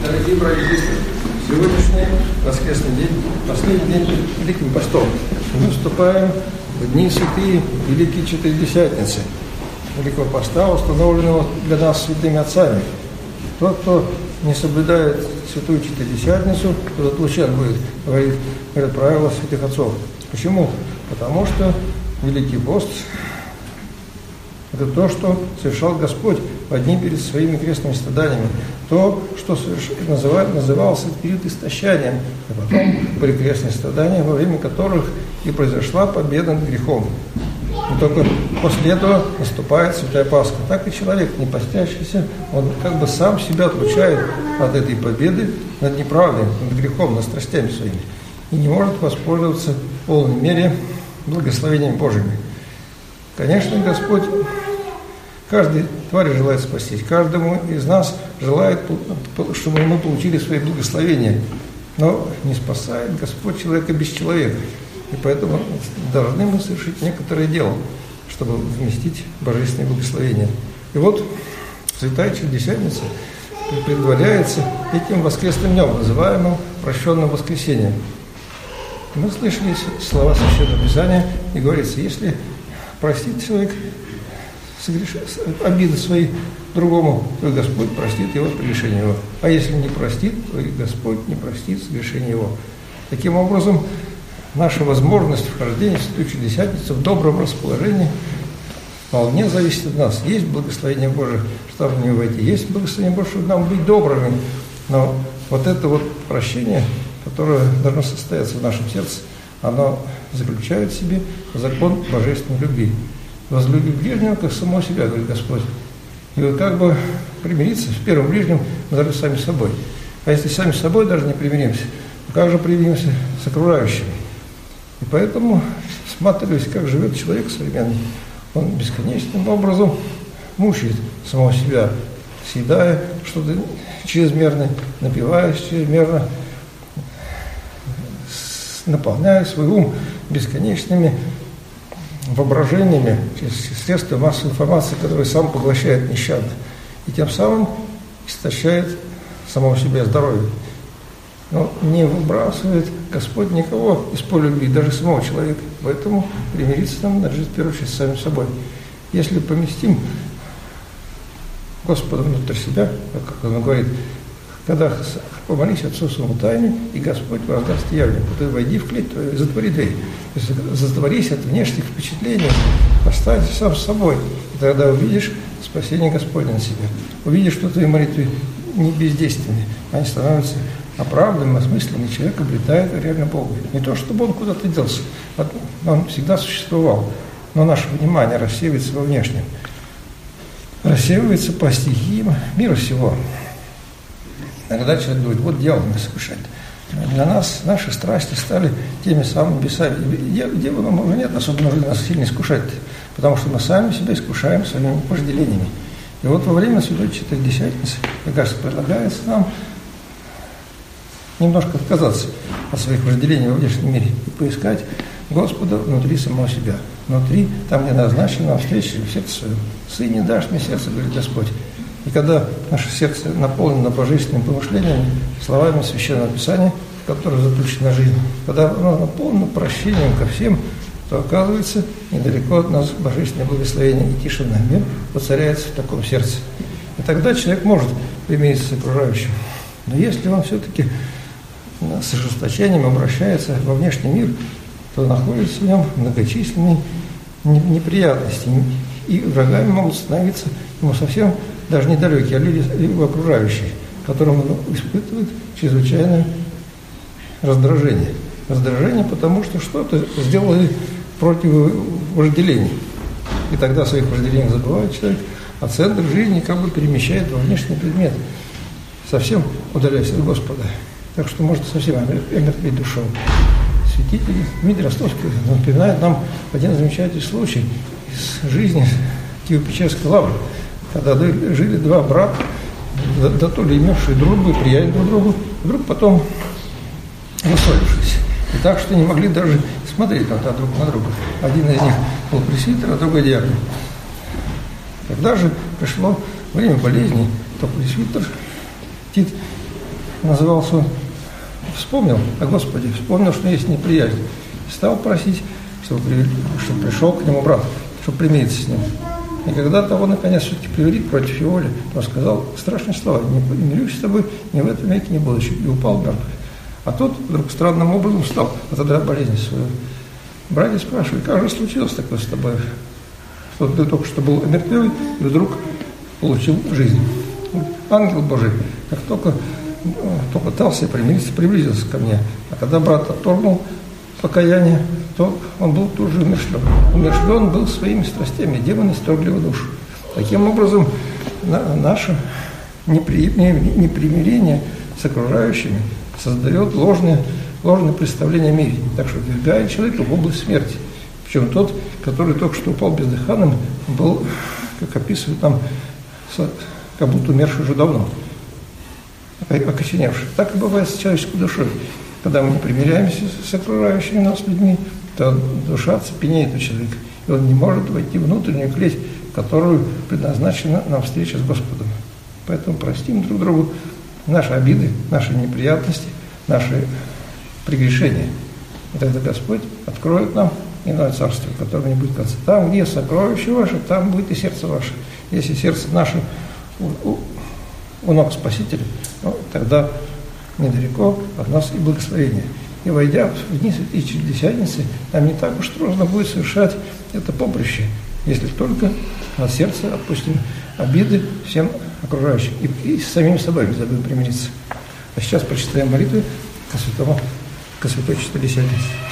Дорогие братья и сестры, сегодняшний воскресный день, последний день перед Великим Постом. Мы вступаем в дни святые Великие Четыредесятницы Великого Поста, установленного для нас святыми отцами. Тот, кто не соблюдает святую Четыредесятницу, тот отлучен будет, говорит правило святых отцов. Почему? Потому что Великий Пост – это то, что совершал Господь в дни перед своими крестными страданиями. То, что назывался период истощанием, а потом были крестные страдания, во время которых и произошла победа над грехом. И только после этого наступает Святая Пасха. Так и человек, не постящийся, он как бы сам себя отлучает от этой победы над неправдой, над грехом, над страстями своими. И не может воспользоваться в полной мере благословениями Божьими. Конечно, Господь каждой твари желает спастись, каждому из нас желает, чтобы мы получили свои благословения. Но не спасает Господь человека без человека. И поэтому должны мы совершить некоторое дело, чтобы вместить божественные благословения. И вот Святая Четыредесятница предваряется этим воскресным днем, называемым прощенным воскресением. Мы слышали слова Священного Писания, и говорится, если простит человек обиды свои другому, то Господь простит его прегрешение его. А если не простит, то и Господь не простит согрешение его. Таким образом, наша возможность вхождения в Святую Четыредесятницу в добром расположении вполне зависит от нас. Есть благословение Божие, чтобы в него войти. Есть благословение Божие, чтобы нам быть добрыми. Но вот это вот прощение, которое должно состояться в нашем сердце, оно заключает в себе закон божественной любви. Возлюби ближнего, как самого себя, говорит Господь. И вот как бы примириться с первым ближним мы должны сами с собой. А если сами с собой даже не примиримся, то как же примиримся с окружающими? И поэтому, всматриваясь, как живет человек современный, он бесконечным образом мучает самого себя, съедая что-то чрезмерно, напиваясь чрезмерно, наполняя свой ум бесконечными воображениями, средства массовой информации, которые сам поглощает нещадно, и тем самым истощает самого себя здоровье. Но не выбрасывает Господь никого из поля любви, даже самого человека. Поэтому примириться нам надлежит в первую очередь с самим собой. Если поместим Господа внутрь себя, как он говорит, когда помолись Отцу своему тайне, и Господь воздаст явление. Ты войди в клеть твою и затвори дверь. То есть затворись от внешних впечатлений, оставайся сам с собой. И тогда увидишь спасение Господне на себе. Увидишь, что твои молитвы не бездейственны, они становятся оправданным, осмысленным, и человек обретает реально Бога. Не то, чтобы он куда-то делся, он всегда существовал, но наше внимание рассеивается во внешнем, рассеивается по стихиям мира всего. Иногда человек говорит, вот дьявол нас искушает. Для нас наши страсти стали теми самыми бесами. Дьяволу уже нет особо нужды нас сильно искушать, потому что мы сами себя искушаем своими вожделениями. И вот во время Святой Четыредесятницы, мне кажется, предлагается нам немножко отказаться от своих вожделений во внешнем мире и поискать Господа внутри самого себя. Внутри, там, где назначена встреча в сердце своем. «Сыне дашь мне сердце», говорит Господь. И когда наше сердце наполнено божественными помышлениями, словами Священного Писания, в которых заключена жизнь, когда оно наполнено прощением ко всем, то, оказывается, недалеко от нас божественное благословение и тишина. Мир воцаряется в таком сердце. И тогда человек может примириться с окружающим. Но если он все-таки с ожесточением обращается во внешний мир, то находятся в нем многочисленные неприятности. И врагами могут становиться ему совсем даже недалекие, а люди либо окружающие, которым он испытывает чрезвычайное раздражение. Раздражение, потому что что-то сделали против вожделений. И тогда своих вожделений забывает человек, а центр жизни как бы перемещает во внешний предмет, совсем удаляясь от Господа. Так что может совсем омертветь душу. Святитель Дмитрий Ростовский напоминает нам один замечательный случай из жизни Киево-Печерской лавры, когда жили два брата, да то ли имевшие дружбу, приятель друг другу, вдруг потом рассорившись. И так, что не могли даже смотреть друг на друга. Один из них был пресвитер, а другой диакон. Когда же пришло время болезни, то пресвитер Тит назывался он, вспомнил о Господе, вспомнил, что есть неприязнь. Стал просить, чтобы пришел к нему брат, чтобы примириться с ним. И когда того, наконец, все-таки привели против его воли, он сказал страшные слова: «Не мирюсь с тобой ни в этом веке, ни в будущем», и упал мертвый. А тот вдруг странным образом встал, отодрав болезнь свою. Братья спрашивали: «Как же случилось такое с тобой? Что ты только что был мертвый, и вдруг получил жизнь». Ангел Божий, как только попытался примириться, приблизился ко мне. А когда брат отторгнул покаяние, то он был тут же умершлен. Умершлен был своими страстями, демоны сторгли его душу. Таким образом, наше непримирение с окружающими создает ложное представление о мире. Так что ввергает человека в область смерти. Причем тот, который только что упал бездыханным, был, как описывают нам, как будто умерший уже давно, окоченевший. Так и бывает с человеческой душой. Когда мы не примиряемся с окружающими нас людьми, то душа цепенеет у человека, и он не может войти в внутреннюю клеть, которую предназначена нам встреча с Господом. Поэтому простим друг другу наши обиды, наши неприятности, наши прегрешения. И тогда Господь откроет нам иное царство, которое не будет конца. Там, где сокровище ваше, там будет и сердце ваше. Если сердце наше у ног Спасителя, тогда недалеко от нас и благословение. И войдя в дни Святой Четыредесятницы, нам не так уж трудно будет совершать это поприще, если только от сердца отпустим обиды всем окружающим и с самим собой не забудем примириться. А сейчас прочитаем молитвы ко Святой Четыредесятнице.